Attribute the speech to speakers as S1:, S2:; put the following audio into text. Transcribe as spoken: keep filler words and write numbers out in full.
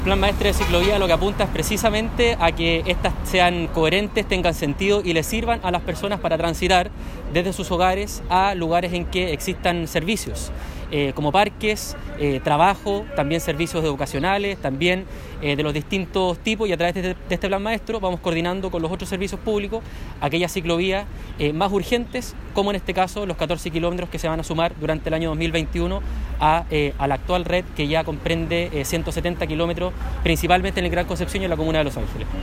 S1: El Plan Maestro de Ciclovía lo que apunta es precisamente a que estas sean coherentes, tengan sentido y les sirvan a las personas para transitar desde sus hogares a lugares en que existan servicios, eh, como parques, eh, trabajo, también servicios educacionales, también eh, de los distintos tipos, y a través de, de este Plan Maestro vamos coordinando con los otros servicios públicos aquellas ciclovías eh, más urgentes, como en este caso los catorce kilómetros que se van a sumar durante el año dos mil veintiuno a, eh, a la actual red que ya comprende eh, ciento setenta kilómetros, principalmente en el Gran Concepción y en la comuna de Los Ángeles.